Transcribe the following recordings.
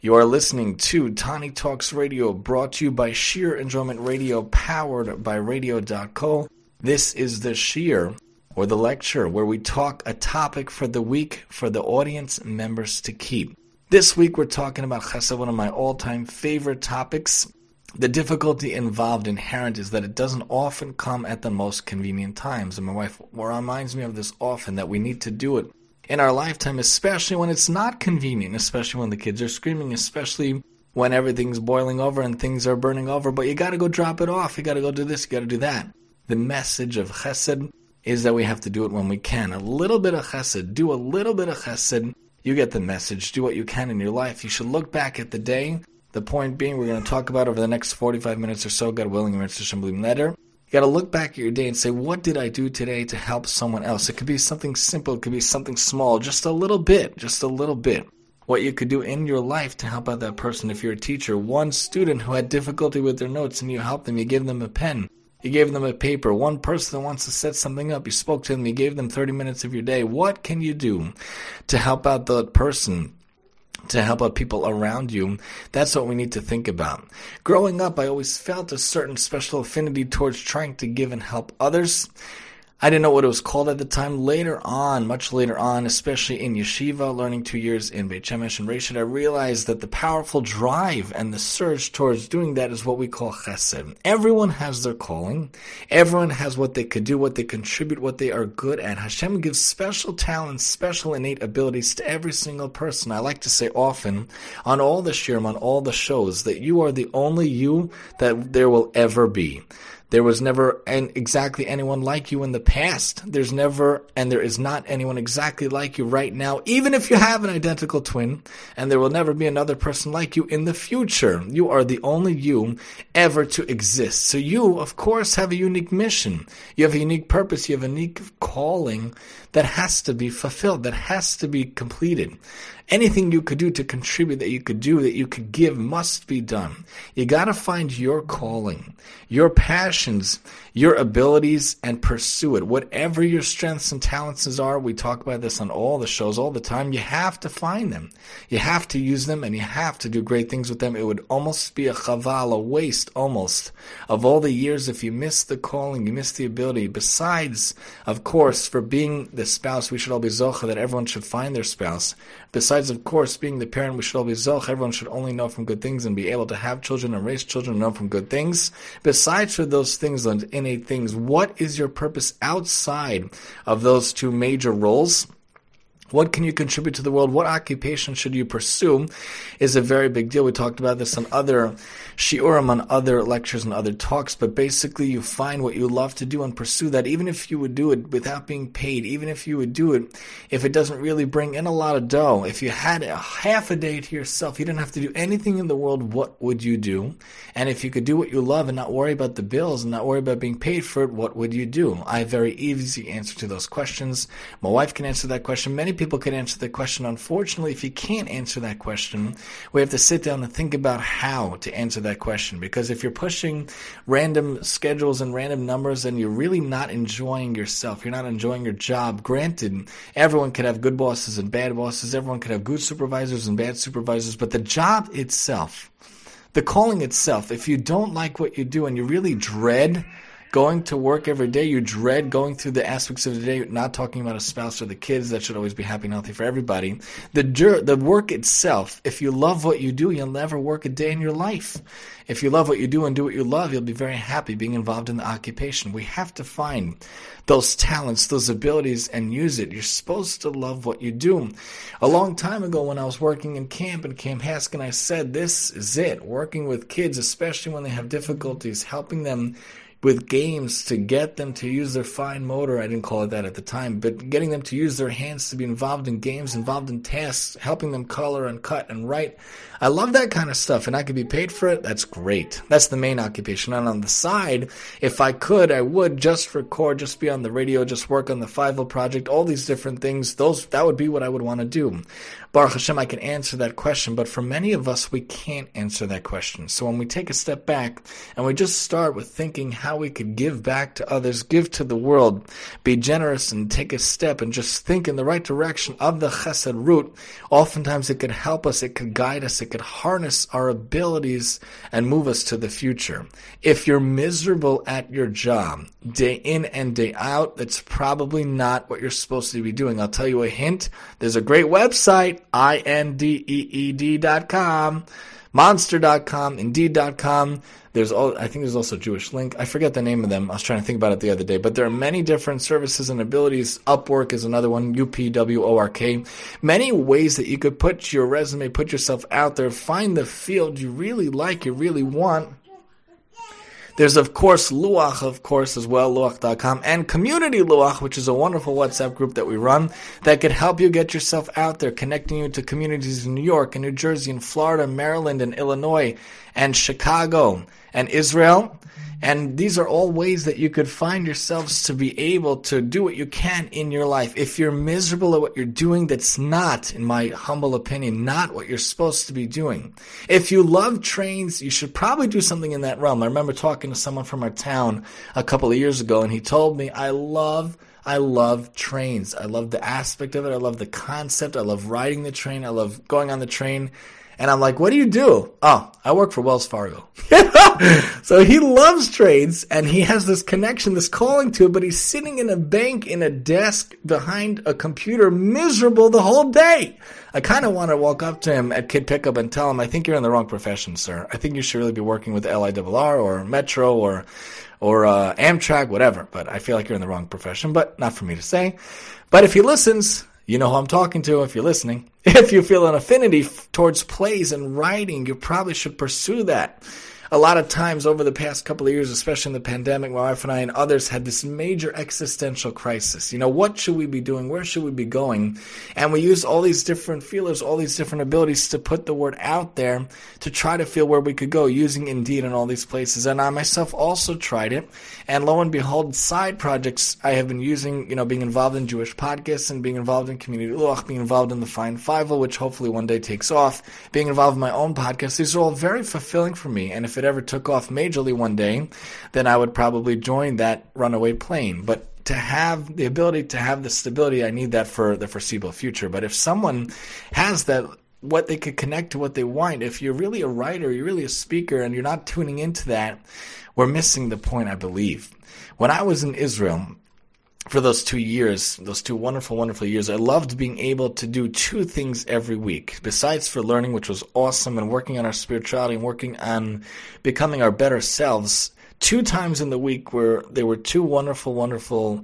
You are listening to Tani Talks Radio, brought to you by Sheer Enjoyment Radio, powered by Radio.co. This is the Sheer, or the lecture, where we talk a topic for the week for the audience members to keep. This week we're talking about Chesed, one of my all-time favorite topics. The difficulty involved inherent is that it doesn't often come at the most convenient times. And my wife reminds me of this often, that we need to do it in our lifetime, especially when it's not convenient, especially when the kids are screaming, especially when everything's boiling over and things are burning over, but you got to go drop it off, you got to go do this, you got to do that. The message of Chesed is that we have to do it when we can. A little bit of Chesed, do a little bit of Chesed, you get the message, do what you can in your life. You should look back at the day. The point being, we're going to talk about over the next 45 minutes or so, God willing, letter. You got to look back at your day and say, what did I do today to help someone else? It could be something simple. It could be something small, just a little bit. What you could do in your life to help out that person. If you're a teacher, one student who had difficulty with their notes and you helped them, you gave them a pen, you gave them a paper. One person that wants to set something up, you spoke to them, you gave them 30 minutes of your day. What can you do to help out that person? To help out people around you? That's what we need to think about. Growing up, I always felt a certain special affinity towards trying to give and help others. I didn't know what it was called at the time. Later on, much later on, especially in yeshiva, learning 2 years in Beit Shemesh and Reshit, I realized that the powerful drive and the surge towards doing that is what we call chesed. Everyone has their calling. Everyone has what they could do, what they contribute, what they are good at. Hashem gives special talents, special innate abilities to every single person. I like to say often, on all the shirim, on all the shows, that you are the only you that there will ever be. There was never exactly anyone like you in the past. There's never, and there is not anyone exactly like you right now, even if you have an identical twin, and there will never be another person like you in the future. You are the only you ever to exist. So you, of course, have a unique mission. You have a unique purpose. You have a unique calling that has to be fulfilled, that has to be completed. Anything you could do to contribute, that you could do, that you could give, must be done. You got to find your calling, your passions, your abilities, and pursue it. Whatever your strengths and talents are, we talk about this on all the shows all the time, you have to find them. You have to use them, and you have to do great things with them. It would almost be a chaval, a waste almost, of all the years if you miss the calling, you miss the ability. Besides, of course, for being the spouse, we should all be zocha that everyone should find their spouse. Besides, of course, being the parent, we should all be zoch. Everyone should only know from good things and be able to have children and raise children and know from good things. Besides for those things, those innate things, what is your purpose outside of those two major roles? What can you contribute to the world? What occupation should you pursue is a very big deal. We talked about this on other shiurim, on other lectures and other talks, but basically you find what you love to do and pursue that, even if you would do it without being paid, even if you would do it if it doesn't really bring in a lot of dough. If you had a half a day to yourself, you didn't have to do anything in the world, what would you do? And if you could do what you love and not worry about the bills and not worry about being paid for it, what would you do? I have a very easy answer to those questions. My wife can answer that question. Many people can answer the question. Unfortunately, if you can't answer that question, we have to sit down and think about how to answer that question. Because if you're pushing random schedules and random numbers, then you're really not enjoying yourself. You're not enjoying your job. Granted, everyone could have good bosses and bad bosses. Everyone could have good supervisors and bad supervisors. But the job itself, the calling itself, if you don't like what you do and you really dread going to work every day, you dread going through the aspects of the day, not talking about a spouse or the kids, that should always be happy and healthy for everybody. The work itself, if you love what you do, you'll never work a day in your life. If you love what you do and do what you love, you'll be very happy being involved in the occupation. We have to find those talents, those abilities, and use it. You're supposed to love what you do. A long time ago when I was working in Camp Haskin, I said, this is it. Working with kids, especially when they have difficulties, helping them with games to get them to use their fine motor. I didn't call it that at the time, but getting them to use their hands to be involved in games, involved in tasks, helping them color and cut and write. I love that kind of stuff, and I could be paid for it. That's great. That's the main occupation. And on the side, if I could, I would just record, just be on the radio, just work on the Fievel project, all these different things. That would be what I would want to do. Baruch Hashem, I can answer that question, but for many of us, we can't answer that question. So when we take a step back and we just start with thinking, how how we could give back to others, give to the world, be generous and take a step and just think in the right direction of the chesed root, oftentimes it could help us, it could guide us, it could harness our abilities and move us to the future. If you're miserable at your job, day in and day out, that's probably not what you're supposed to be doing. I'll tell you a hint. There's a great website, indeed.com, monster.com, indeed.com. I think there's also Jewish Link. I forget the name of them. I was trying to think about it the other day. But there are many different services and abilities. Upwork is another one, UPWORK. Many ways that you could put your resume, put yourself out there, find the field you really like, you really want. There's, of course, Luach, as well, Luach.com, and Community Luach, which is a wonderful WhatsApp group that we run that could help you get yourself out there, connecting you to communities in New York and New Jersey and Florida, Maryland and Illinois and Chicago and Israel. And these are all ways that you could find yourselves to be able to do what you can in your life. If you're miserable at what you're doing, that's not, in my humble opinion, not what you're supposed to be doing. If you love trains, you should probably do something in that realm. I remember talking to someone from our town a couple of years ago, and he told me, I love trains. I love the aspect of it. I love the concept. I love riding the train. I love going on the train. And I'm like, what do you do? Oh, I work for Wells Fargo. So he loves trades, and he has this connection, this calling to it, but he's sitting in a bank, in a desk, behind a computer, miserable the whole day. I kind of want to walk up to him at Kid Pickup and tell him, I think you're in the wrong profession, sir. I think you should really be working with LIRR or Metro or Amtrak, whatever. But I feel like you're in the wrong profession, but not for me to say. But if he listens, you know who I'm talking to if you're listening. If you feel an affinity towards plays and writing, you probably should pursue that. A lot of times over the past couple of years, especially in the pandemic, my wife and I and others had this major existential crisis. You know, what should we be doing? Where should we be going? And we used all these different feelers, all these different abilities to put the word out there to try to feel where we could go, using Indeed in all these places. And I myself also tried it. And lo and behold, side projects I have been using, you know, being involved in Jewish podcasts and being involved in Community Luach, being involved in the Fine Five, which hopefully one day takes off, being involved in my own podcast. These are all very fulfilling for me. And if it ever took off majorly one day, then I would probably join that runaway plane. But to have the ability to have the stability, I need that for the foreseeable future. But if someone has that, what they could connect to what they want, if you're really a writer, you're really a speaker, and you're not tuning into that, we're missing the point, I believe. When I was in Israel, for those 2 years, those 2 wonderful, wonderful years, I loved being able to do 2 things every week. Besides for learning, which was awesome, and working on our spirituality and working on becoming our better selves, 2 times in the week where there were 2 wonderful, wonderful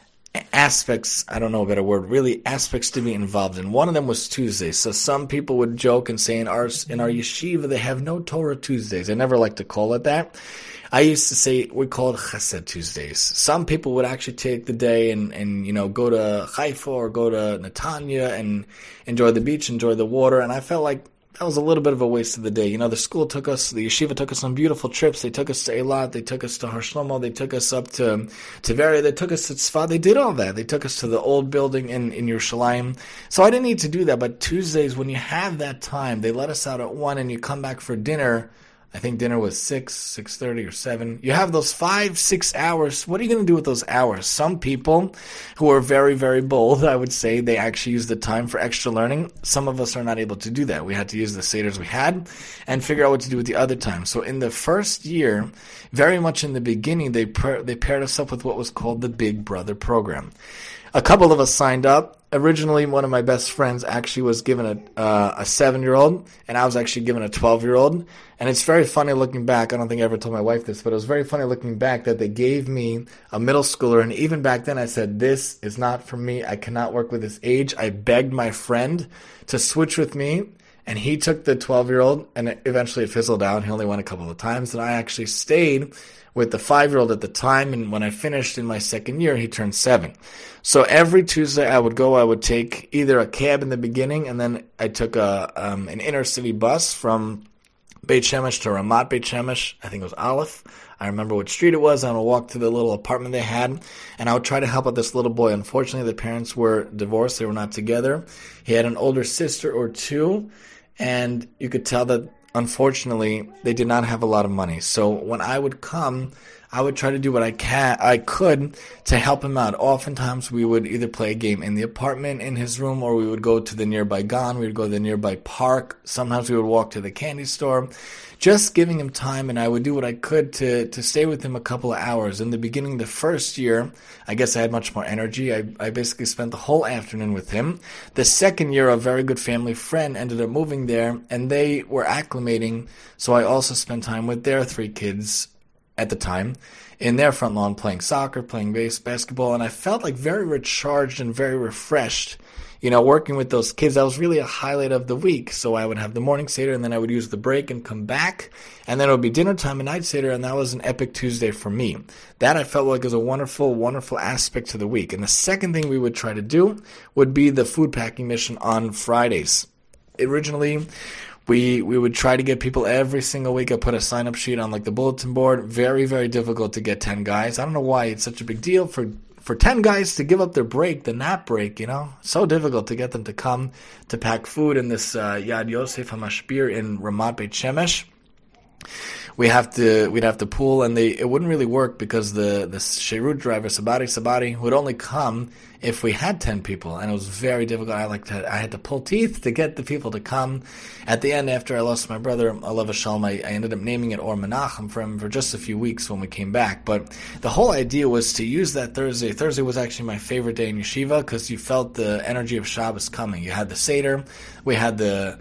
aspects, I don't know a better word, really aspects to be involved in. One of them was Tuesdays. So some people would joke and say in our yeshiva, they have no Torah Tuesdays. I never like to call it that. I used to say we call it Chesed Tuesdays. Some people would actually take the day and you know, go to Haifa or go to Netanya and enjoy the beach, enjoy the water. And I felt like that was a little bit of a waste of the day. You know, the yeshiva took us on beautiful trips. They took us to Eilat. They took us to Har Shlomo. They took us up to Tveria. They took us to Tzfat. They did all that. They took us to the old building in Yerushalayim. So I didn't need to do that. But Tuesdays, when you have that time, they let us out at 1 and you come back for dinner. I think dinner was 6:30 or 7. You have those 5-6 hours. What are you going to do with those hours? Some people who are very, very bold, I would say, they actually use the time for extra learning. Some of us are not able to do that. We had to use the seders we had and figure out what to do with the other time. So in the first year, very much in the beginning, they paired us up with what was called the Big Brother program. A couple of us signed up. Originally, one of my best friends actually was given a 7-year-old, and I was actually given a 12-year-old. And it's very funny looking back. I don't think I ever told my wife this, but it was very funny looking back that they gave me a middle schooler. And even back then I said, this is not for me. I cannot work with this age. I begged my friend to switch with me, and he took the 12-year-old, and eventually it fizzled out. He only went a couple of times, and I actually stayed with the 5-year-old at the time, and when I finished in my second year, he turned 7. So every Tuesday I would take either a cab in the beginning, and then I took an inner city bus from Beit Shemesh to Ramat Beit Shemesh. I think it was Aleph. I remember what street it was, and I would walk to the little apartment they had, and I would try to help out this little boy. Unfortunately, the parents were divorced. They were not together. He had an older sister or 2, and you could tell that unfortunately, they did not have a lot of money. So when I would come, I would try to do what I could to help him out. Oftentimes we would either play a game in the apartment in his room, or we would go to the nearby gan, we would go to the nearby park. Sometimes we would walk to the candy store, just giving him time, and I would do what I could to stay with him a couple of hours. In the beginning, the first year, I guess I had much more energy. I basically spent the whole afternoon with him. The second year, a very good family friend ended up moving there, and they were acclimating, so I also spent time with their 3 kids at the time in their front lawn playing soccer, playing basketball, and I felt like very recharged and very refreshed. Working with those kids, that was really a highlight of the week. So I would have the morning Seder, and then I would use the break and come back, and then it would be dinner time and night Seder, and that was an epic Tuesday for me. That I felt like was a wonderful, wonderful aspect to the week. And the second thing we would try to do would be the food packing mission on Fridays. Originally, we would try to get people every single week. I put a sign-up sheet on the bulletin board. Very, very difficult to get 10 guys. I don't know why it's such a big deal for 10 guys to give up their break, the nap break, So difficult to get them to come to pack food in this Yad Yosef HaMashpir in Ramat Beit Shemesh. We'd have to pool, and it wouldn't really work because the Sherut driver, Sabari, would only come if we had 10 people, and it was very difficult. I had to pull teeth to get the people to come. At the end, after I lost my brother, Alav Shalom, I ended up naming it Or Menachem for him for just a few weeks when we came back. But the whole idea was to use that Thursday. Thursday was actually my favorite day in yeshiva because you felt the energy of Shabbos coming. You had the Seder, we had the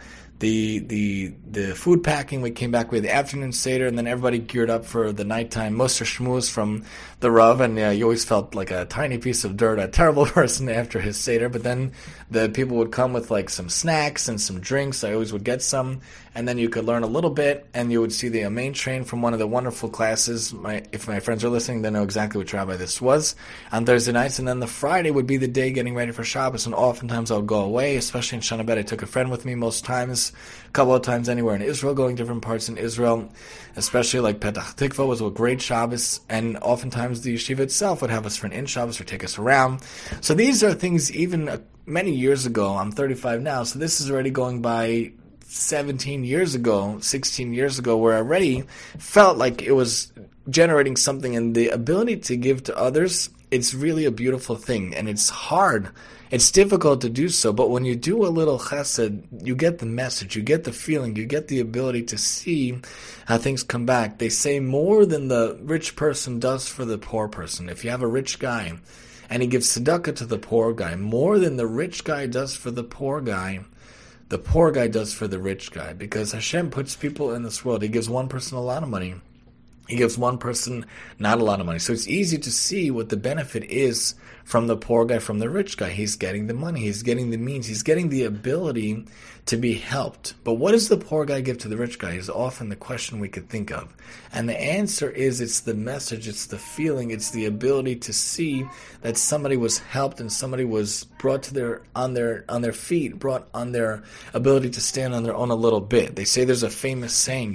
food packing. We came back with the afternoon Seder, and then everybody geared up for the nighttime Mussar Shmuz from the Rav, and you always felt like a tiny piece of dirt, a terrible person after his Seder. But then the people would come with some snacks and some drinks. I always would get some, and then you could learn a little bit, and you would see the main train from one of the wonderful classes. If my friends are listening, they know exactly which rabbi this was, on Thursday nights. And then the Friday would be the day getting ready for Shabbos, and oftentimes I would go away, especially in Shana Bet. I took a friend with me most times, a couple of times anywhere in Israel, going different parts in Israel, especially Petach Tikva was a great Shabbos, and oftentimes the yeshiva itself would have us for an in Shabbos or take us around. So these are things even many years ago. I'm 35 now, so this is already going by 17 years ago, 16 years ago, where I already felt like it was generating something, and the ability to give to others, it's really a beautiful thing, and it's hard. It's difficult to do so, but when you do a little chesed, you get the message, you get the feeling, you get the ability to see how things come back. They say more than the rich person does for the poor person. If you have a rich guy and he gives tzedakah to the poor guy, more than the rich guy does for the poor guy does for the rich guy. Because Hashem puts people in this world. He gives one person a lot of money. He gives one person not a lot of money. So it's easy to see what the benefit is from the poor guy, from the rich guy. He's getting the money. He's getting the means. He's getting the ability to be helped. But what does the poor guy give to the rich guy is often the question we could think of. And the answer is it's the message, it's the feeling, it's the ability to see that somebody was helped and somebody was brought to on their feet, brought on their ability to stand on their own a little bit. They say there's a famous saying,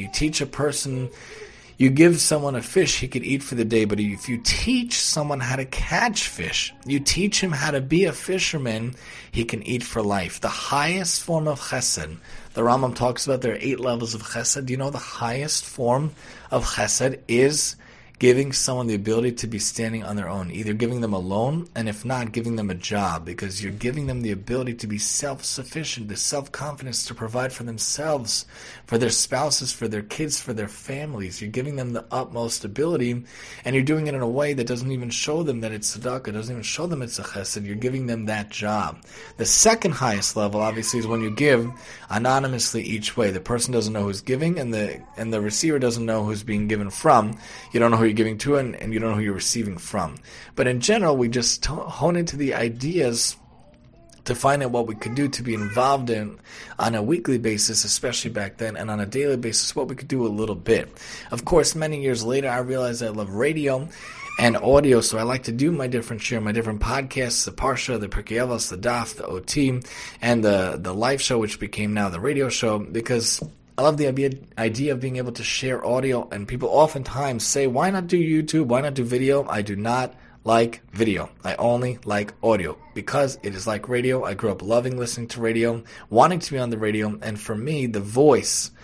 you give someone a fish, he could eat for the day, but if you teach someone how to catch fish, you teach him how to be a fisherman, he can eat for life. The highest form of chesed, the Rambam talks about there are 8 levels of chesed. Do you know the highest form of chesed is giving someone the ability to be standing on their own, either giving them a loan, and if not, giving them a job, because you're giving them the ability to be self-sufficient, the self-confidence to provide for themselves, for their spouses, for their kids, for their families. You're giving them the utmost ability, and you're doing it in a way that doesn't even show them that it's tzedakah, doesn't even show them it's a chesed. You're giving them that job. The second highest level, obviously, is when you give anonymously each way. The person doesn't know who's giving, and the receiver doesn't know who's being given from. You don't know who you're giving to, and you don't know who you're receiving from. But in general, we just hone into the ideas to find out what we could do to be involved in on a weekly basis, especially back then, and on a daily basis, what we could do a little bit. Of course, many years later, I realized I love radio and audio, so I like to do my different podcasts, the Parsha, the Pirkei Avos, the Daf, the OT, and the live show, which became now the radio show, because I love the idea of being able to share audio, and people oftentimes say, why not do YouTube? Why not do video? I do not like video. I only like audio because it is like radio. I grew up loving listening to radio, wanting to be on the radio, and for me, the voice,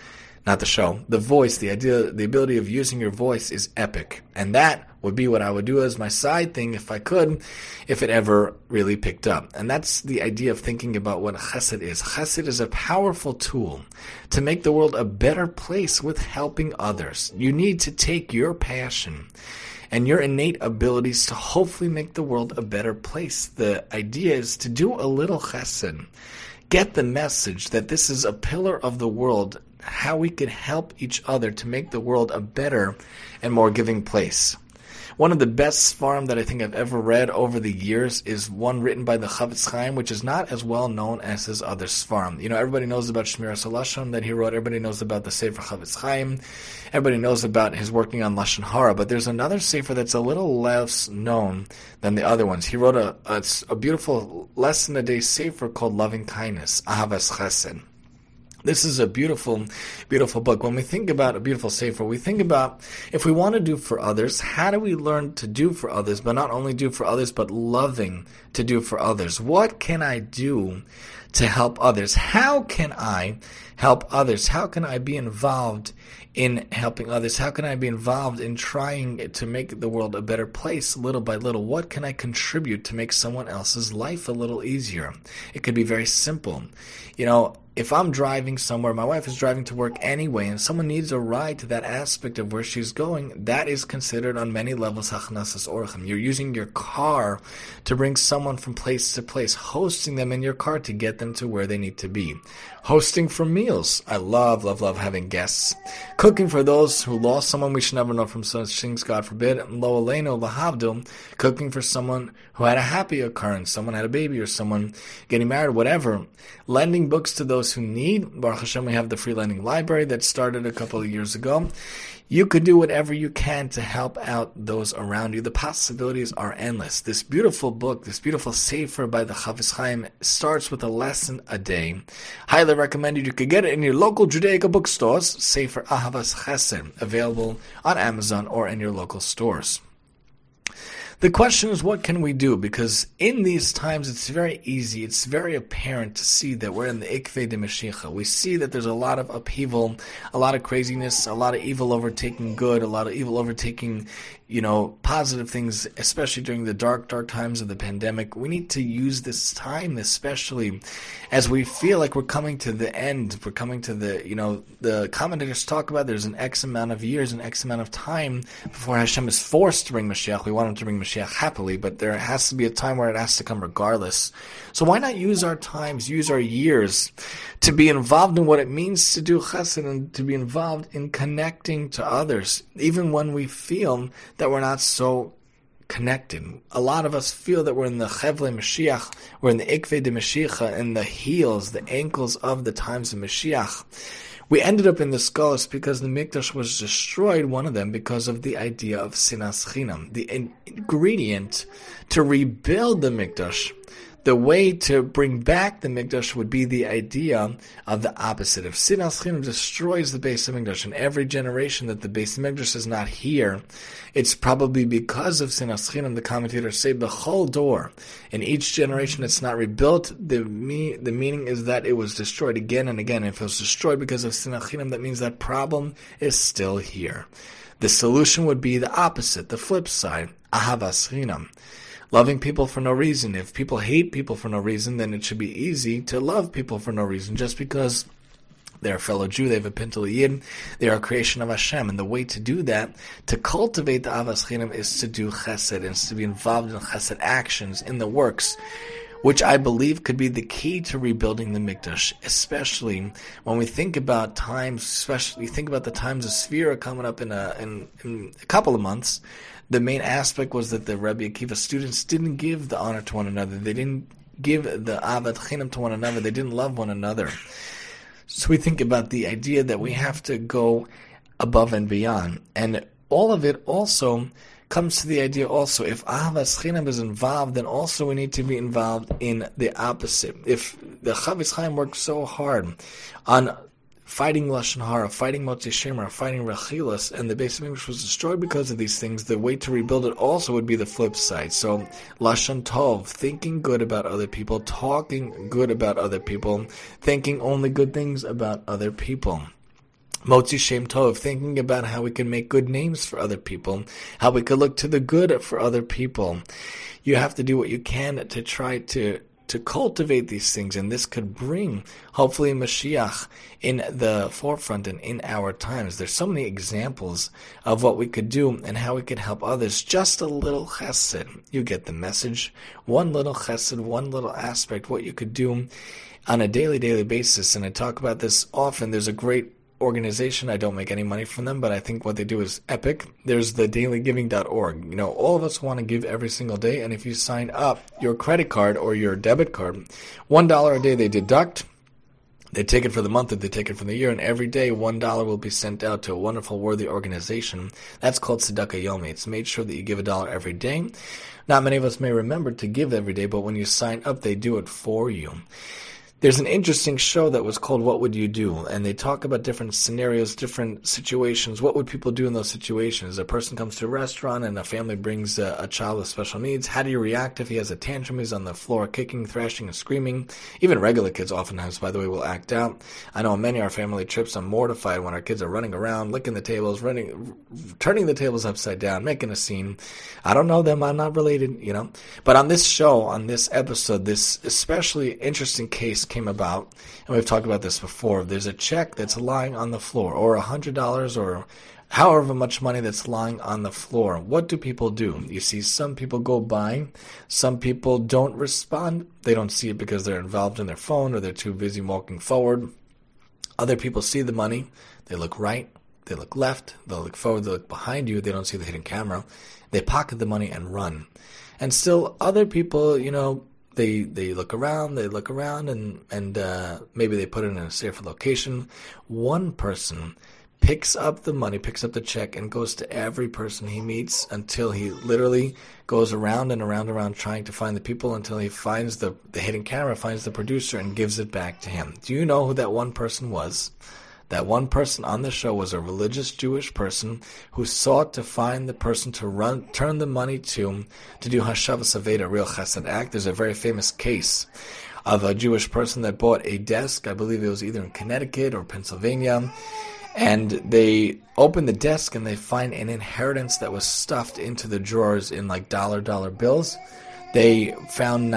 not the show, the voice, the idea, the ability of using your voice is epic. And that would be what I would do as my side thing if I could, if it ever really picked up. And that's the idea of thinking about what chesed is. Chesed is a powerful tool to make the world a better place with helping others. You need to take your passion and your innate abilities to hopefully make the world a better place. The idea is to do a little chesed. Get the message that this is a pillar of the world, how we can help each other to make the world a better and more giving place. One of the best Sfarim that I think I've ever read over the years is one written by the Chafetz Chaim, which is not as well known as his other Sfarim. You know, everybody knows about Shmiras HaLashon that he wrote. Everybody knows about the Sefer Chafetz Chaim. Everybody knows about his working on Lashon Hara. But there's another Sefer that's a little less known than the other ones. He wrote a beautiful lesson-a-day Sefer called Loving Kindness, Ahavas Chesed. This is a beautiful, beautiful book. When we think about a beautiful sefer, we think about if we want to do for others, how do we learn to do for others, but not only do for others, but loving to do for others? What can I do to help others? How can I help others? How can I be involved in helping others? How can I be involved in trying to make the world a better place little by little? What can I contribute to make someone else's life a little easier? It could be very simple. You know, if I'm driving somewhere, my wife is driving to work anyway, and someone needs a ride to that aspect of where she's going, that is considered on many levels hachnasas orchim. You're using your car to bring someone from place to place, hosting them in your car to get them to where they need to be. Hosting for meals. I love having guests. Cooking for those who lost someone we should never know from such things, God forbid. Lo aleinu lahavdil. Cooking for someone who had a happy occurrence, someone had a baby or someone getting married, whatever. Lending books to those who need. Baruch Hashem, we have the free lending library that started a couple of years ago. You could do whatever you can to help out those around you. The possibilities are endless. This beautiful book, this beautiful sefer by the Chafetz Chaim starts with a lesson a day. Highly recommended. You could get it in your local Judaica bookstores. Sefer Ahavas Chesed, available on Amazon or in your local stores. The question is, what can we do? Because in these times, it's very easy, it's very apparent to see that we're in the Ikvei de Mashiach. We see that there's a lot of upheaval, a lot of craziness, a lot of evil overtaking good, a lot of evil overtaking, positive things, especially during the dark times of the pandemic. We need to use this time, especially as we feel like we're coming to the end. We're coming to the commentators talk about there's an X amount of years, an X amount of time before Hashem is forced to bring Mashiach. We want him to bring Mashiach happily, but there has to be a time where it has to come regardless. So why not use our times, use our years to be involved in what it means to do chesed and to be involved in connecting to others, even when we feel that we're not so connected. A lot of us feel that we're in the Chevle Mashiach, we're in the Ikvei de Mashiach, in the heels, the ankles of the times of Mashiach. We ended up in the skulls because the Mikdash was destroyed, one of them, because of the idea of Sinas Chinam. The ingredient to rebuild the Mikdash, the way to bring back the Mikdash would be the idea of the opposite. If Sinas Chinam destroys the Beis HaMikdash, and every generation that the Beis HaMikdash is not here, it's probably because of Sinas Chinam. The commentators say, B'chol dor, in each generation it's not rebuilt, the meaning is that it was destroyed again and again. If it was destroyed because of Sinas Chinam, that means that problem is still here. The solution would be the opposite, the flip side, Ahavas Chinam. Loving people for no reason. If people hate people for no reason, then it should be easy to love people for no reason, just because they're a fellow Jew, they have a Pintel Yid, they are a creation of Hashem. And the way to do that, to cultivate the Ahavas Chinam, is to do chesed, and to be involved in chesed actions, in the works, which I believe could be the key to rebuilding the Mikdash, especially when we think about times, especially think about the times of Sfira coming up in a couple of months. The main aspect was that the Rebbe Akiva students didn't give the honor to one another. They didn't give the Ahavas Chinam to one another. They didn't love one another. So we think about the idea that we have to go above and beyond. And all of it also comes to the idea also, if Ahavas Chinam is involved, then also we need to be involved in the opposite. If the Chafetz Chaim worked so hard on fighting Lashon Hara, fighting Motzi Shemer, fighting Rechilas, and the Beis HaMikdash was destroyed because of these things, the way to rebuild it also would be the flip side. So, Lashon Tov, thinking good about other people, talking good about other people, thinking only good things about other people. Motzi Shem Tov, thinking about how we can make good names for other people, how we could look to the good for other people. You have to do what you can to try to cultivate these things, and this could bring, hopefully, Mashiach in the forefront and in our times. There's so many examples of what we could do and how we could help others. Just a little chesed. You get the message. One little chesed, one little aspect, what you could do on a daily basis. And I talk about this often. There's a great organization. I don't make any money from them, but I think what they do is epic. There's the dailygiving.org. All of us want to give every single day, and if you sign up your credit card or your debit card, $1 a day they deduct. They take it for the month, or they take it for the year, and every day $1 will be sent out to a wonderful, worthy organization. That's called Tzedakah Yomi. It's made sure that you give $1 every day. Not many of us may remember to give every day, but when you sign up, they do it for you. There's an interesting show that was called What Would You Do? And they talk about different scenarios, different situations. What would people do in those situations? A person comes to a restaurant and a family brings a child with special needs. How do you react if he has a tantrum? He's on the floor kicking, thrashing, and screaming. Even regular kids oftentimes, by the way, will act out. I know on many of our family trips, I'm mortified when our kids are running around, licking the tables, turning the tables upside down, making a scene. I don't know them. I'm not related, But on this show, on this episode, this especially interesting case came about, and we've talked about this before. There's a check that's lying on the floor, or $100, or however much money that's lying on the floor. What do people do? You see, some people go by, some people don't respond. They don't see it because they're involved in their phone, or they're too busy walking forward. Other people see the money, they look right, they look left, they look forward, they look behind you, they don't see the hidden camera. They pocket the money and run. And still other people, They look around, and maybe they put it in a safer location. One person picks up the money, picks up the check, and goes to every person he meets until he literally goes around and around trying to find the people until he finds the hidden camera, finds the producer, and gives it back to him. Do you know who that one person was? That one person on the show was a religious Jewish person who sought to find the person to turn the money to do Hashavas Aveda, a real chesed act. There's a very famous case of a Jewish person that bought a desk. I believe it was either in Connecticut or Pennsylvania. And they open the desk and they find an inheritance that was stuffed into the drawers in like dollar bills. They found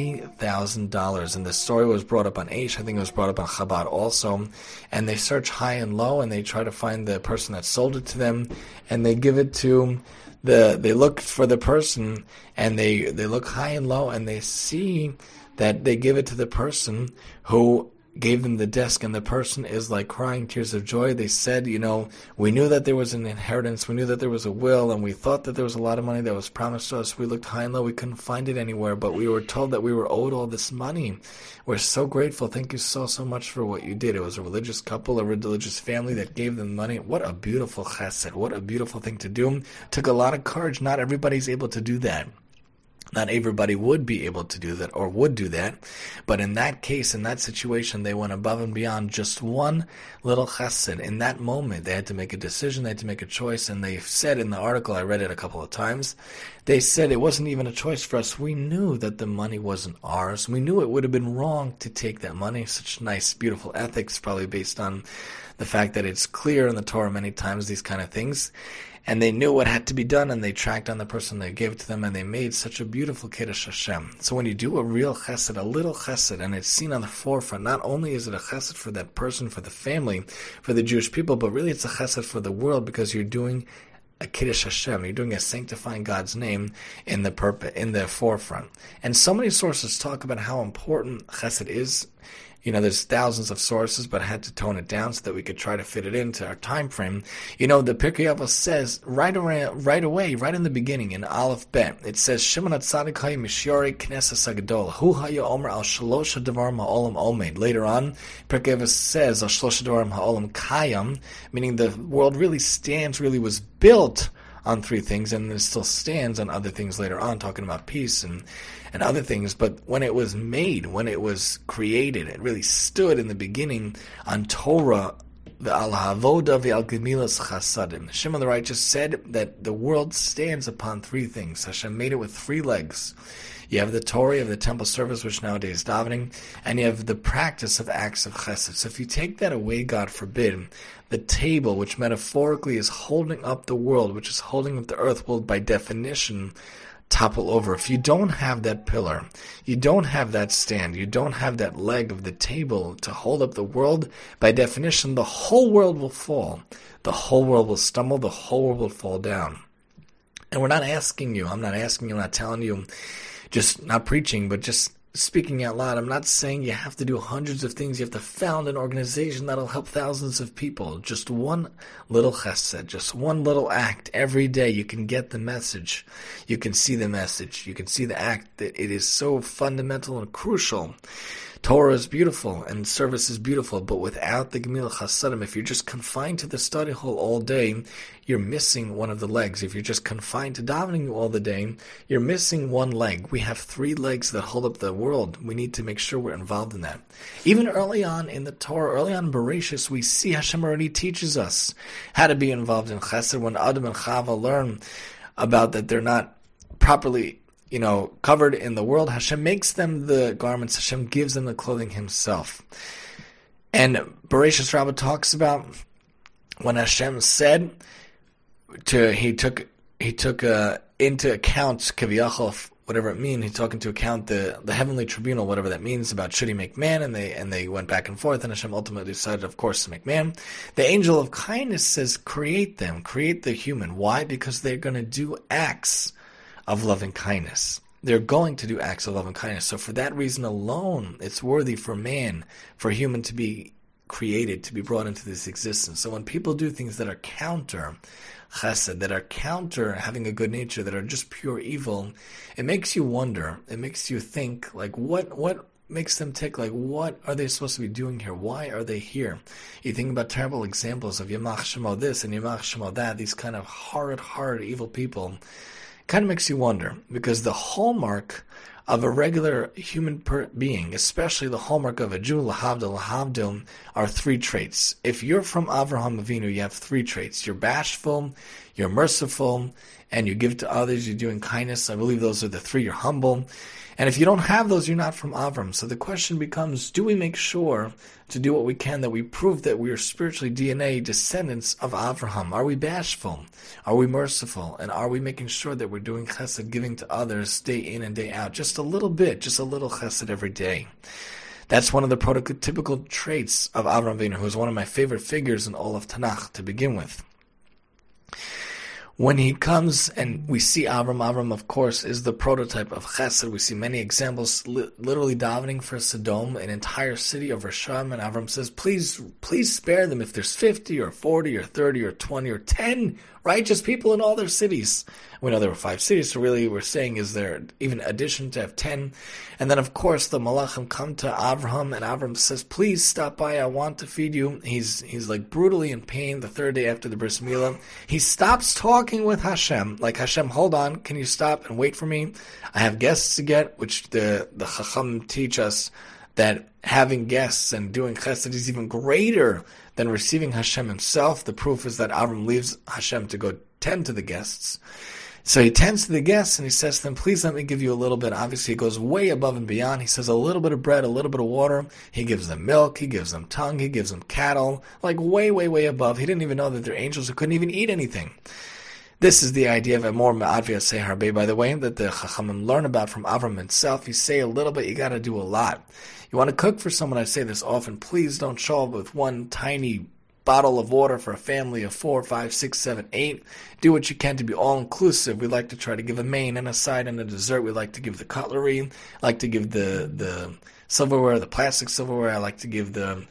$90,000, and the story was brought up on Aish. I think it was brought up on Chabad also. And they search high and low, and they try to find the person that sold it to them, and they give it to they look for the person, and they look high and low, and they see that they give it to the person who gave them the desk, and the person is like crying tears of joy. They said, we knew that there was an inheritance, we knew that there was a will, and we thought that there was a lot of money that was promised to us. We looked high and low, we couldn't find it anywhere, but we were told that we were owed all this money. We're so grateful. Thank you so much for what you did. It was a religious couple, a religious family that gave them money. What a beautiful chesed. What a beautiful thing to do. Took a lot of courage. Not everybody's able to do that. Not everybody would be able to do that or would do that. But in that case, in that situation, they went above and beyond just one little chesed. In that moment, they had to make a decision, they had to make a choice, and they said in the article, I read it a couple of times, they said it wasn't even a choice for us. We knew that the money wasn't ours. We knew it would have been wrong to take that money. Such nice, beautiful ethics, probably based on the fact that it's clear in the Torah many times, these kind of things. And they knew what had to be done, and they tracked down the person, they gave it to them, and they made such a beautiful Kiddush Hashem. So when you do a real chesed, a little chesed, and it's seen on the forefront, not only is it a chesed for that person, for the family, for the Jewish people, but really it's a chesed for the world, because you're doing a Kiddush Hashem, you're doing a sanctifying God's name in the forefront. And so many sources talk about how important chesed is. There's thousands of sources, but I had to tone it down so that we could try to fit it into our time frame. The Pirkei Avos says right away, right in the beginning, in Aleph Bet, it says, Shimon HaTzadik Hay Mishyori Knesses HaGadol, Hu Haya Omer Al Shalosh HaDavarim HaOlam Omed. Later on, Pirkei Avos says, Al Shalosh HaDavarim HaOlam Kayam, meaning the world really was built on three things, and it still stands on other things later on, talking about peace and other things. But when it was made, when it was created, it really stood in the beginning on Torah, the Al Havoda V'Al Gemilas Chasadim. Shimon the Righteous said that the world stands upon three things. Hashem made it with three legs. You have the Torah, you have the temple service, which nowadays is davening, and you have the practice of acts of chesed. So if you take that away, God forbid, the table, which metaphorically is holding up the world, which is holding up the earth, will by definition topple over. If you don't have that pillar, you don't have that stand, you don't have that leg of the table to hold up the world, by definition, the whole world will fall. The whole world will stumble, the whole world will fall down. And we're not asking you, I'm not telling you, just not preaching, but just speaking out loud. I'm not saying you have to do hundreds of things. You have to found an organization that'll help thousands of people. Just one little chesed, just one little act every day. You can get the message. You can see the message. You can see the act that it is so fundamental and crucial. Torah is beautiful and service is beautiful, but without the Gemilah Chasadim, if you're just confined to the study hall all day, you're missing one of the legs. If you're just confined to davening all the day, you're missing one leg. We have 3 legs that hold up the world. We need to make sure we're involved in that. Even early on in the Torah, early on in Bereshis, we see Hashem already teaches us how to be involved in chesed. When Adam and Chava learn about that they're not properly covered in the world, Hashem makes them the garments, Hashem gives them the clothing himself. And Bereshis Rabbah talks about when Hashem said, he took into account, Kaviyachov, whatever it means, he took into account the heavenly tribunal, whatever that means, about should he make man, and they went back and forth, and Hashem ultimately decided, of course, to make man. The angel of kindness says, create them, create the human. Why? Because they're going to do acts of loving kindness. They're going to do acts of loving kindness. So for that reason alone, it's worthy for man, for human to be created, to be brought into this existence. So when people do things that are counter chesed, that are counter having a good nature, that are just pure evil, it makes you wonder. It makes you think, like, what makes them tick? Like, what are they supposed to be doing here? Why are they here? You think about terrible examples of Yamach Shemo this and Yamach Shemo that, these kind of horrid, evil people. Kind of makes you wonder, because the hallmark of a regular human being, especially the hallmark of a Jew, lahavdil, are 3 traits. If you're from Avraham Avinu, you have 3 traits. You're bashful, you're merciful, and you give to others, you're doing kindness. I believe those are the 3. You're humble. And if you don't have those, you're not from Avram. So the question becomes, do we make sure to do what we can, that we prove that we are spiritually DNA descendants of Avraham? Are we bashful? Are we merciful? And are we making sure that we're doing chesed, giving to others day in and day out? Just a little bit, just a little chesed every day. That's one of the prototypical traits of Avraham Avinu, who is one of my favorite figures in all of Tanakh to begin with. When he comes and we see Avram, of course, is the prototype of chesed. We see many examples, literally davening for Sodom, an entire city of Rasham, and Avram says, please spare them. If there's 50 or 40 or 30 or 20 or 10 righteous people in all their cities. We know there were 5 cities, so really we're saying, is there even addition to have 10? And then, of course, the Malachim come to Avraham, and Avraham says, please stop by, I want to feed you. He's like brutally in pain the 3rd day after the Bris Milah. He stops talking with Hashem, like, Hashem, hold on, can you stop and wait for me? I have guests to get, which the Chacham teach us that having guests and doing chesed is even greater than receiving Hashem himself. The proof is that Avram leaves Hashem to go tend to the guests. So he tends to the guests and he says to them, please let me give you a little bit. Obviously he goes way above and beyond. He says a little bit of bread, a little bit of water. He gives them milk, he gives them tongue, he gives them cattle, like way above. He didn't even know that they're angels who couldn't even eat anything. This is the idea of Emor Ma'advia Say Harbe, by the way, that the Chachamim learn about from Avram himself. You say a little bit, you got to do a lot. You want to cook for someone, I say this often, please don't show up with one tiny bottle of water for a family of 4, 5, 6, 7, 8. Do what you can to be all-inclusive. We like to try to give a main and a side and a dessert. We like to give the cutlery. I like to give the silverware, the plastic silverware. I like to give the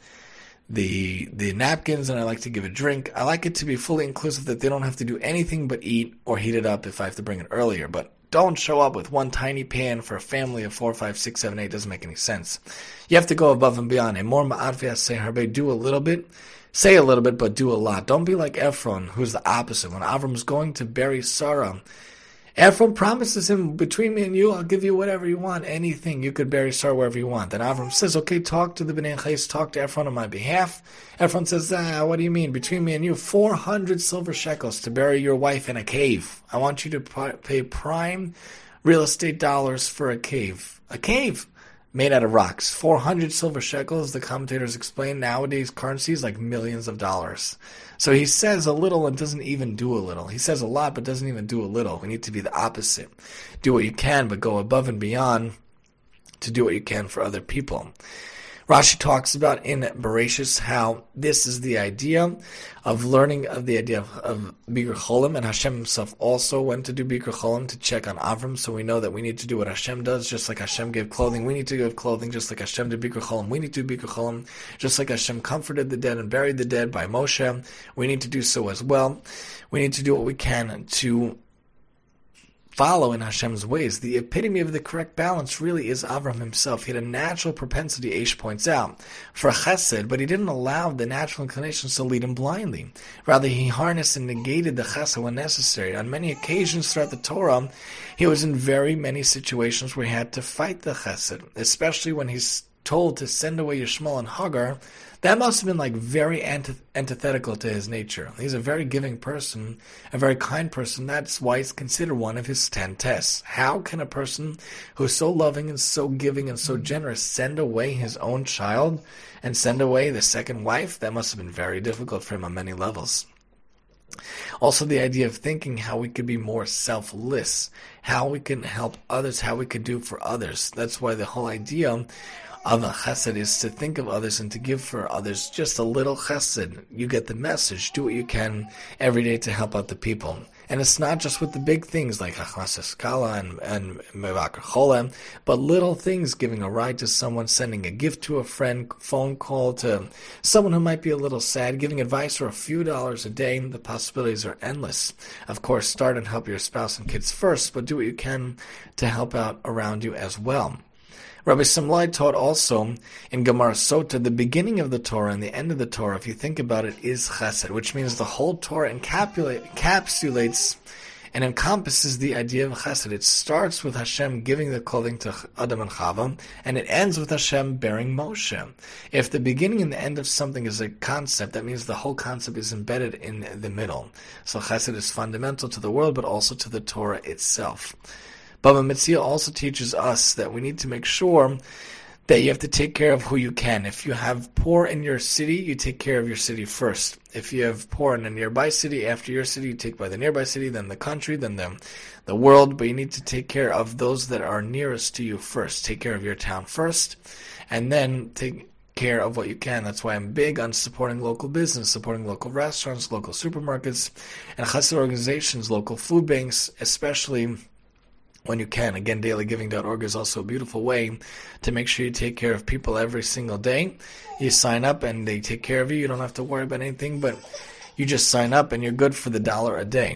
napkins, and I like to give a drink. I like it to be fully inclusive, that they don't have to do anything but eat or heat it up if I have to bring it earlier. But don't show up with one tiny pan for a family of 4, 5, 6, 7, 8. It doesn't make any sense. You have to go above and beyond. And more ma'advia say harbe, do a little bit. Say a little bit, but do a lot. Don't be like Ephron, who's the opposite. When Avram is going to bury Sarah, Ephron promises him, between me and you, I'll give you whatever you want, anything. You could bury Sarah wherever you want. Then Avram says, okay, talk to the Bnei Chais, talk to Ephron on my behalf. Ephron says, what do you mean? Between me and you, 400 silver shekels to bury your wife in a cave. I want you to pay prime real estate dollars for a cave. A cave made out of rocks. 400 silver shekels, the commentators explain. Nowadays, currency is like millions of dollars. So he says a little and doesn't even do a little. He says a lot but doesn't even do a little. We need to be the opposite. Do what you can, but go above and beyond to do what you can for other people. Rashi talks about in Bereshis how this is the idea of learning of the idea of Bikur Cholim, and Hashem himself also went to do Bikur Cholim to check on Avram, so we know that we need to do what Hashem does, just like Hashem gave clothing, we need to give clothing, just like Hashem did Bikur Cholim, we need to do Bikur Cholim, just like Hashem comforted the dead and buried the dead by Moshe, we need to do so as well. We need to do what we can to follow in Hashem's ways. The epitome of the correct balance really is Avram himself. He had a natural propensity, Aish points out, for chesed, but he didn't allow the natural inclinations to lead him blindly. Rather, he harnessed and negated the chesed when necessary. On many occasions throughout the Torah, he was in very many situations where he had to fight the chesed, especially when he's told to send away Yishmael and Hagar. That must have been like very antithetical to his nature. He's a very giving person, a very kind person. That's why he's considered one of his 10 tests. How can a person who's so loving and so giving and so generous send away his own child and send away the second wife? That must have been very difficult for him on many levels. Also, the idea of thinking how we could be more selfless, how we can help others, how we could do for others. That's why the whole idea of a chesed is to think of others and to give for others just a little chesed. You get the message. Do what you can every day to help out the people. And it's not just with the big things like Achmas Eskala and Mevakar Chola, but little things, giving a ride to someone, sending a gift to a friend, phone call to someone who might be a little sad, giving advice for a few dollars a day. The possibilities are endless. Of course, start and help your spouse and kids first, but do what you can to help out around you as well. Rabbi Simlai taught also in Gemara Sota, the beginning of the Torah and the end of the Torah, if you think about it, is chesed, which means the whole Torah encapsulates and encompasses the idea of chesed. It starts with Hashem giving the clothing to Adam and Chava, and it ends with Hashem bearing Moshe. If the beginning and the end of something is a concept, that means the whole concept is embedded in the middle. So chesed is fundamental to the world, but also to the Torah itself. Baba Metzia also teaches us that we need to make sure that you have to take care of who you can. If you have poor in your city, you take care of your city first. If you have poor in a nearby city, after your city, you take by the nearby city, then the country, then the world. But you need to take care of those that are nearest to you first. Take care of your town first, and then take care of what you can. That's why I'm big on supporting local business, supporting local restaurants, local supermarkets, and chesed organizations, local food banks, especially when you can. Again, dailygiving.org is also a beautiful way to make sure you take care of people every single day. You sign up and they take care of you. You don't have to worry about anything, but you just sign up and you're good for the $1 a day.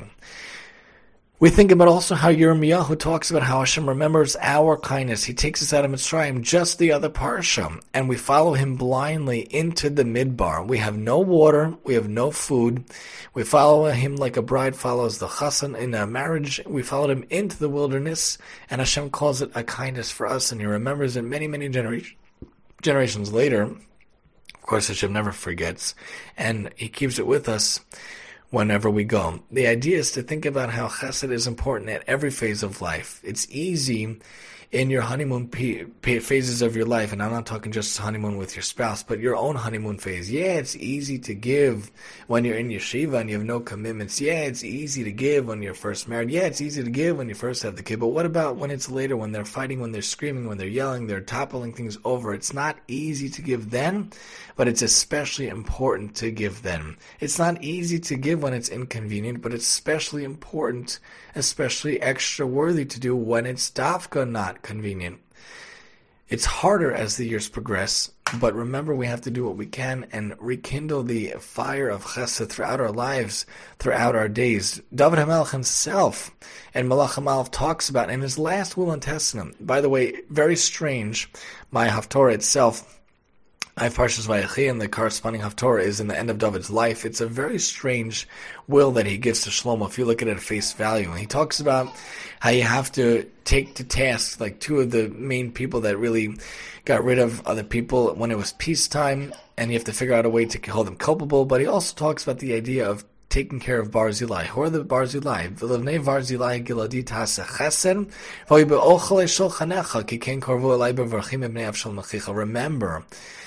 We think about also how Yirmiyahu talks about how Hashem remembers our kindness. He takes us out of Mitzrayim, just the other parsha, and we follow him blindly into the midbar. We have no water, we have no food. We follow him like a bride follows the chassan in a marriage. We followed him into the wilderness, and Hashem calls it a kindness for us, and he remembers it many, many generations later. Of course, Hashem never forgets, and he keeps it with us whenever we go. The idea is to think about how chesed is important at every phase of life. It's easy in your honeymoon phases of your life, and I'm not talking just honeymoon with your spouse, but your own honeymoon phase. Yeah, it's easy to give when you're in yeshiva and you have no commitments. Yeah, it's easy to give when you're first married. Yeah, it's easy to give when you first have the kid. But what about when it's later, when they're fighting, when they're screaming, when they're yelling, they're toppling things over? It's not easy to give then, but it's especially important to give then. It's not easy to give when it's inconvenient, but it's especially important, especially extra worthy to do when it's dafka not convenient. It's harder as the years progress, but remember we have to do what we can and rekindle the fire of chesed throughout our lives, throughout our days. David HaMelech himself and Malach HaMalach talks about in his last will and testament. By the way, very strange, my Haftorah itself, I have Parshas Vayechi, and the corresponding Haftorah is in the end of David's life. It's a very strange will that he gives to Shlomo if you look at it at face value. And he talks about how you have to take to task like two of the main people that really got rid of other people when it was peacetime, and you have to figure out a way to hold them culpable. But he also talks about the idea of taking care of Barzilai. Who are the Barzilai? V'levnei Barzilai giladi tasa chesed, v'oy be'ochalei shulchanecha, ki ken korvu elai bevarchim ebnei avshal mechicha. Remember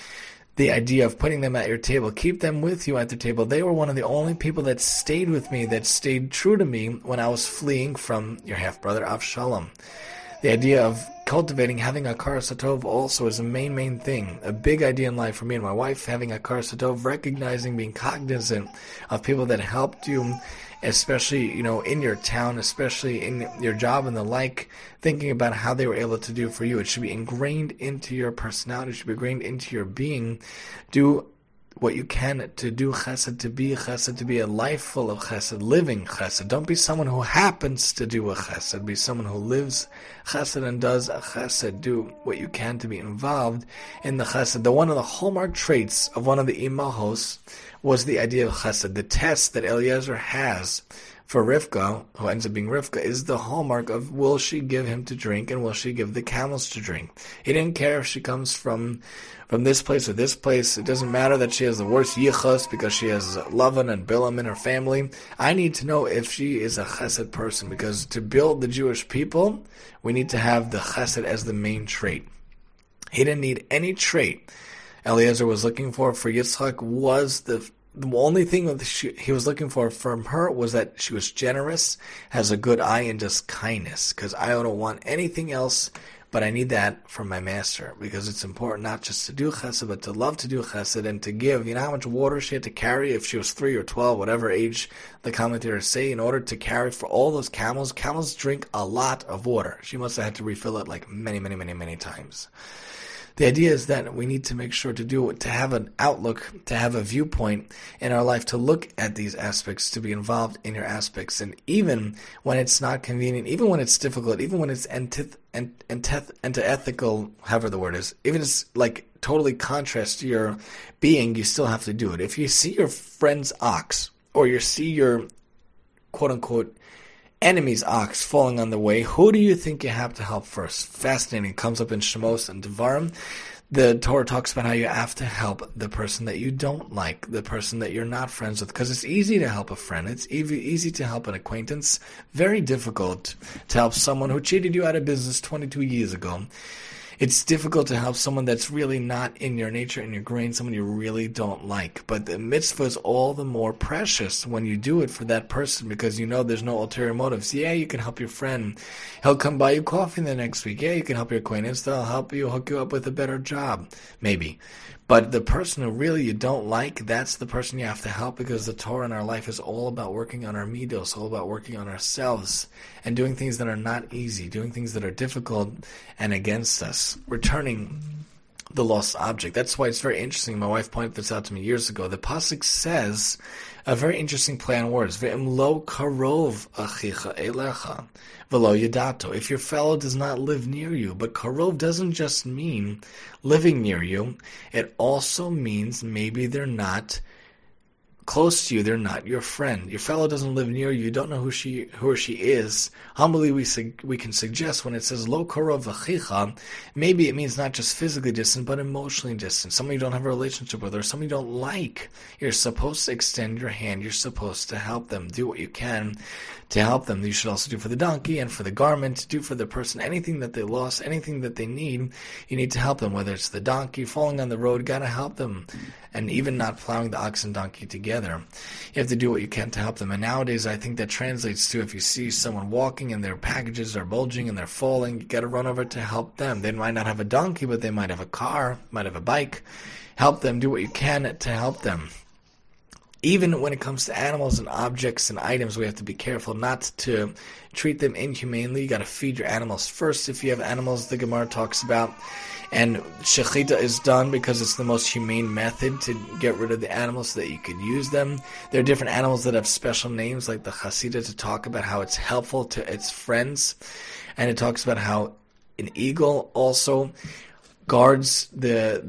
the idea of putting them at your table. Keep them with you at the table. They were one of the only people that stayed with me, that stayed true to me when I was fleeing from your half-brother Avshalom. The idea of cultivating, having a karas hatov also is a main thing. A big idea in life for me and my wife, having a karas hatov, recognizing, being cognizant of people that helped you, especially, in your town, especially in your job and the like, thinking about how they were able to do for you. It should be ingrained into your personality. It should be ingrained into your being. Do what you can to do chesed, to be a life full of chesed, living chesed. Don't be someone who happens to do a chesed. Be someone who lives chesed and does a chesed. Do what you can to be involved in the chesed. One of the hallmark traits of one of the imahos was the idea of chesed. The test that Eliezer has for Rivka, who ends up being Rivka, is the hallmark of, will she give him to drink and will she give the camels to drink? He didn't care if she comes from this place or this place. It doesn't matter that she has the worst yichus because she has Lavan and Bilam in her family. I need to know if she is a chesed person, because to build the Jewish people, we need to have the chesed as the main trait. He didn't need any trait Eliezer was looking for Yitzchak. Was the only thing that he was looking for from her was that she was generous, has a good eye, and just kindness. Because I don't want anything else, but I need that from my master. Because it's important not just to do chesed, but to love to do chesed and to give. You know how much water she had to carry if she was 3 or 12, whatever age the commentators say, in order to carry for all those camels? Camels drink a lot of water. She must have had to refill it like many times. The idea is that we need to make sure to have an outlook, to have a viewpoint in our life, to look at these aspects, to be involved in your aspects. And even when it's not convenient, even when it's difficult, even when it's antithetical, however the word is, even it's like totally contrast to your being, you still have to do it. If you see your friend's ox, or you see your quote-unquote enemy's ox falling on the way, who do you think you have to help first? Fascinating. It comes up in Shemos and Devarim. The Torah talks about how you have to help the person that you don't like, the person that you're not friends with, because it's easy to help a friend. It's easy to help an acquaintance. Very difficult to help someone who cheated you out of business 22 years ago. It's difficult to help someone that's really not in your nature, in your grain, someone you really don't like. But the mitzvah is all the more precious when you do it for that person, because you know there's no ulterior motives. Yeah, you can help your friend. He'll come buy you coffee the next week. Yeah, you can help your acquaintance. They'll help you, hook you up with a better job, maybe. But the person who really you don't like, that's the person you have to help, because the Torah in our life is all about working on our midos, all about working on ourselves and doing things that are not easy, doing things that are difficult and against us, returning the lost object. That's why it's very interesting. My wife pointed this out to me years ago. The pasuk says a very interesting play on words. Ve'im lo karov achicha elecha v'lo yadato. If your fellow does not live near you, but karov doesn't just mean living near you. It also means maybe they're not close to you, they're not your friend. Your fellow doesn't live near you, you don't know who or she is. Humbly we can suggest when it says lo karov achicha, maybe it means not just physically distant, but emotionally distant. Somebody you don't have a relationship with, or somebody you don't like. You're supposed to extend your hand, you're supposed to help them. Do what you can to help them. You should also do for the donkey and for the garment, do for the person anything that they lost, anything that they need, you need to help them. Whether it's the donkey falling on the road, gotta help them. And even not plowing the ox and donkey together, you have to do what you can to help them. And nowadays, I think that translates to if you see someone walking and their packages are bulging and they're falling, you got to run over to help them. They might not have a donkey, but they might have a car, might have a bike. Help them. Do what you can to help them. Even when it comes to animals and objects and items, we have to be careful not to treat them inhumanely. You got to feed your animals first. If you have animals, the Gemara talks about. And shechita is done because it's the most humane method to get rid of the animals so that you could use them. There are different animals that have special names, like the chasida, to talk about how it's helpful to its friends. And it talks about how an eagle also guards the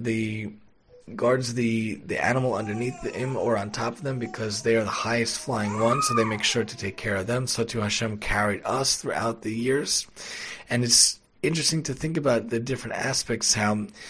animal underneath him or on top of them, because they are the highest flying ones, so they make sure to take care of them. So too Hashem carried us throughout the years. And it's interesting to think about the different aspects, how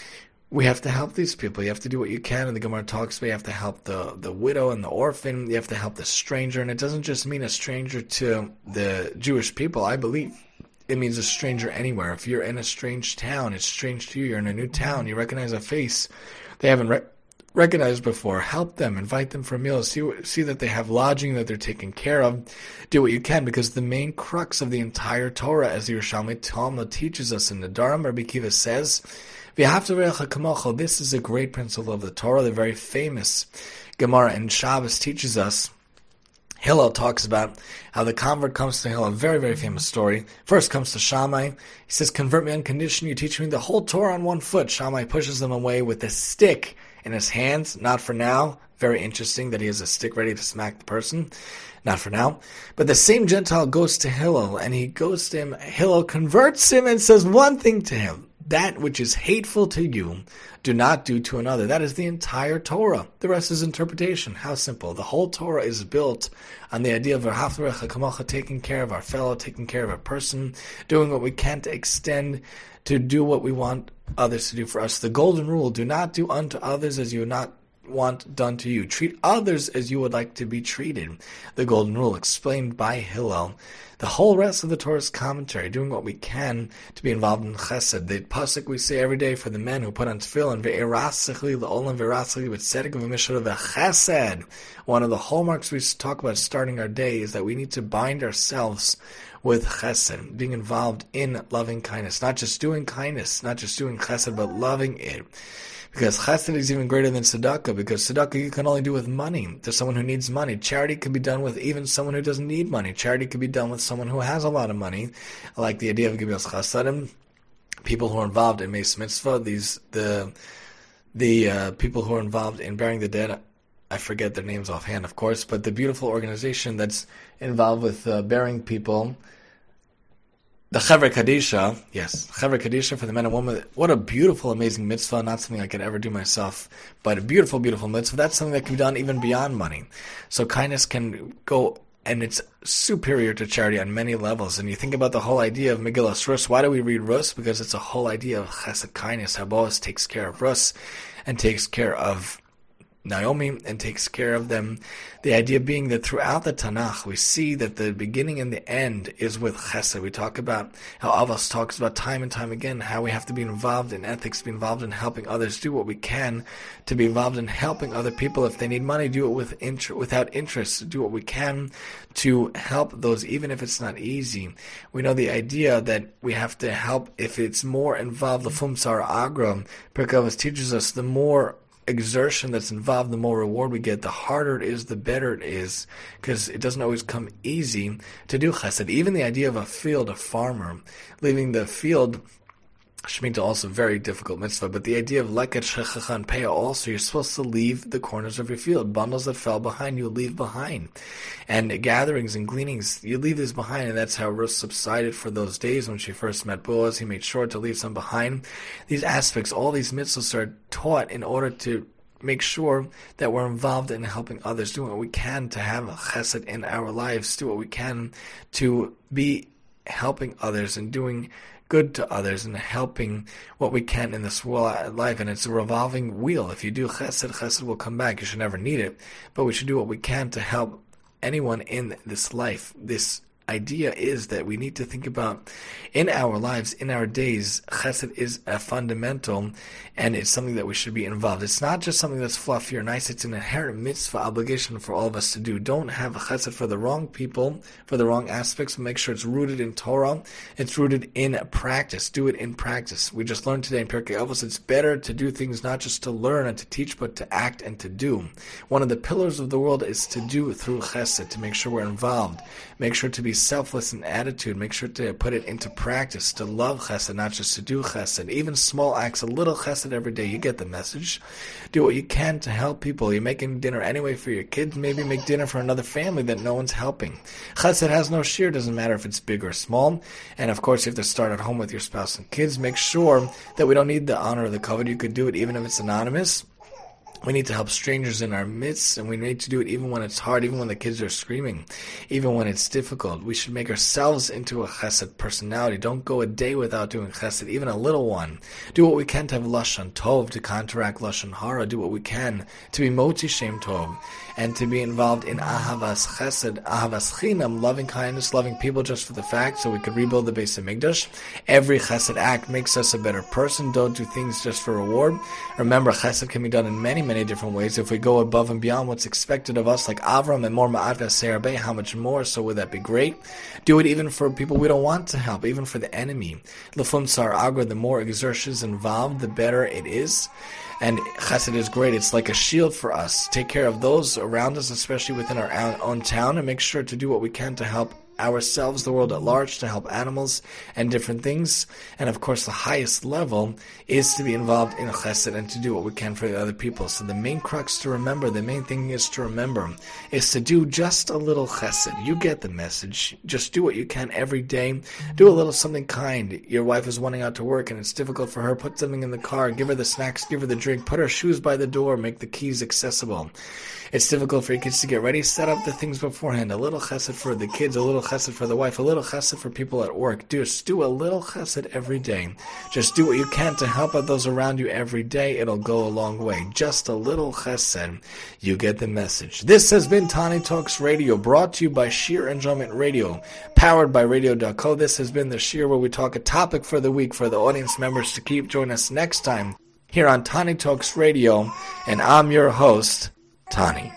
we have to help these people. You have to do what you can. And the Gemara talks about you have to help the widow and the orphan. You have to help the stranger. And it doesn't just mean a stranger to the Jewish people. I believe it means a stranger anywhere. If you're in a strange town, it's strange to you. You're in a new town. You recognize a face they haven't recognized before. Help them. Invite them for a meal. See that they have lodging, that they're taken care of. Do what you can, because the main crux of the entire Torah, as the Yerushalmi Talmud teaches us in the Dharma, Rabbi Akiva says, this is a great principle of the Torah. The very famous Gemara in Shabbos teaches us. Hillel talks about how the convert comes to Hillel, a very, very famous story. First comes to Shammai. He says, convert me on condition you teach me the whole Torah on one foot. Shammai pushes them away with a stick in his hands. Not for now. Very interesting that he has a stick ready to smack the person. Not for now. But the same Gentile goes to Hillel, and he goes to him. Hillel converts him and says one thing to him. That which is hateful to you, do not do to another. That is the entire Torah. The rest is interpretation. How simple. The whole Torah is built on the idea of taking care of our fellow, taking care of a person, doing what we can to extend, to do what we want others to do for us. The golden rule, do not do unto others as you would not want done to you. Treat others as you would like to be treated. The golden rule explained by Hillel. The whole rest of the Torah's commentary, doing what we can to be involved in chesed. The pasuk we say every day for the men who put on tefillin, ve'erasachli la'olam ve'erasachli v'tzedek v'mishra v'chesed. One of the hallmarks we talk about starting our day is that we need to bind ourselves with chesed, being involved in loving kindness, not just doing kindness, not just doing chesed, but loving it. Because chesed is even greater than tzedakah, because tzedakah you can only do with money, to someone who needs money. Charity can be done with even someone who doesn't need money. Charity can be done with someone who has a lot of money. I like the idea of Gemilas Chasadim. People who are involved in Meis Mitzvah, the people who are involved in burying the dead, I forget their names offhand, of course, but the beautiful organization that's involved with burying people, the Chevra Kadisha, yes, Chevra Kadisha for the men and women. What a beautiful, amazing mitzvah. Not something I could ever do myself, but a beautiful, beautiful mitzvah. That's something that can be done even beyond money. So kindness can go, and it's superior to charity on many levels. And you think about the whole idea of Megillas Rus. Why do we read Rus? Because it's a whole idea of chesed, kindness. How Boaz takes care of Rus and takes care of Naomi and takes care of them. The idea being that throughout the Tanakh we see that the beginning and the end is with chesed. We talk about how Avos talks about time and time again how we have to be involved in ethics, be involved in helping others, do what we can to be involved in helping other people. If they need money, do it without interest. Do what we can to help those, even if it's not easy. We know the idea that we have to help if it's more involved. The Fumsar Agra, Pirkei Avos teaches us the more exertion that's involved, the more reward we get. The harder it is, the better it is, because it doesn't always come easy to do chesed. Even the idea of a field, a farmer leaving the field, Shemitah also very difficult mitzvah, but the idea of leket shechacha and peah also, you're supposed to leave the corners of your field. Bundles that fell behind, you leave behind. And gatherings and gleanings, you leave these behind, and that's how Ruth subsided for those days when she first met Boaz. He made sure to leave some behind. These aspects, all these mitzvahs are taught in order to make sure that we're involved in helping others, doing what we can to have a chesed in our lives, do what we can to be helping others and doing good to others and helping what we can in this life. And it's a revolving wheel. If you do chesed, chesed will come back. You should never need it, but we should do what we can to help anyone in this life. This idea is that we need to think about in our lives, in our days, chesed is a fundamental, and it's something that we should be involved. It's not just something that's fluffy or nice. It's an inherent mitzvah obligation for all of us to do. Don't have a chesed for the wrong people, for the wrong aspects. Make sure it's rooted in Torah. It's rooted in practice. Do it in practice. We just learned today in Pirkei Avos, it's better to do things not just to learn and to teach, but to act and to do. One of the pillars of the world is to do through chesed, to make sure we're involved. Make sure to be selfless in attitude. Make sure to put it into practice, to love chesed, not just to do chesed. Even small acts, a little chesed every day. You get the message. Do what you can to help people. You're making dinner anyway for your kids. Maybe make dinner for another family that no one's helping. Chesed has no shear. Doesn't matter if it's big or small. And of course, you have to start at home with your spouse and kids. Make sure that we don't need the honor or the covet. You could do it even if it's anonymous. We need to help strangers in our midst, and we need to do it even when it's hard, even when the kids are screaming, even when it's difficult. We should make ourselves into a chesed personality. Don't go a day without doing chesed, even a little one. Do what we can to have lashon tov, to counteract lashon hara. Do what we can to be motzi shem tov, and to be involved in ahavas chesed, ahavas chinam, loving kindness, loving people just for the fact, so we could rebuild the Beis Hamikdash. Every chesed act makes us a better person. Don't do things just for reward. Remember, chesed can be done in many different ways. If we go above and beyond what's expected of us, like Avram and more ma'at v'aseh, how much more? So would that be great? Do it even for people we don't want to help, even for the enemy. Lefum sar agra, the more exertions involved, the better it is. And chesed is great. It's like a shield for us. Take care of those around us, especially within our own town, and make sure to do what we can to help ourselves, the world at large, to help animals and different things. And of course, the highest level is to be involved in chesed and to do what we can for the other people. So the main crux to remember, the main thing is to remember, is to do just a little chesed. You get the message. Just do what you can every day. Do a little something kind. Your wife is wanting out to work and it's difficult for her. Put something in the car. Give her the snacks. Give her the drink. Put her shoes by the door. Make the keys accessible. It's difficult for your kids to get ready. Set up the things beforehand. A little chesed for the kids, a little chesed for the wife, a little chesed for people at work. Just do a little chesed every day. Just do what you can to help out those around you every day. It'll go a long way. Just a little chesed. You get the message. This has been Tani Talks Radio, brought to you by Sheer Enjoyment Radio, powered by Radio.co. This has been the Sheer, where we talk a topic for the week for the audience members to keep. Join us next time here on Tani Talks Radio, and I'm your host, Tani.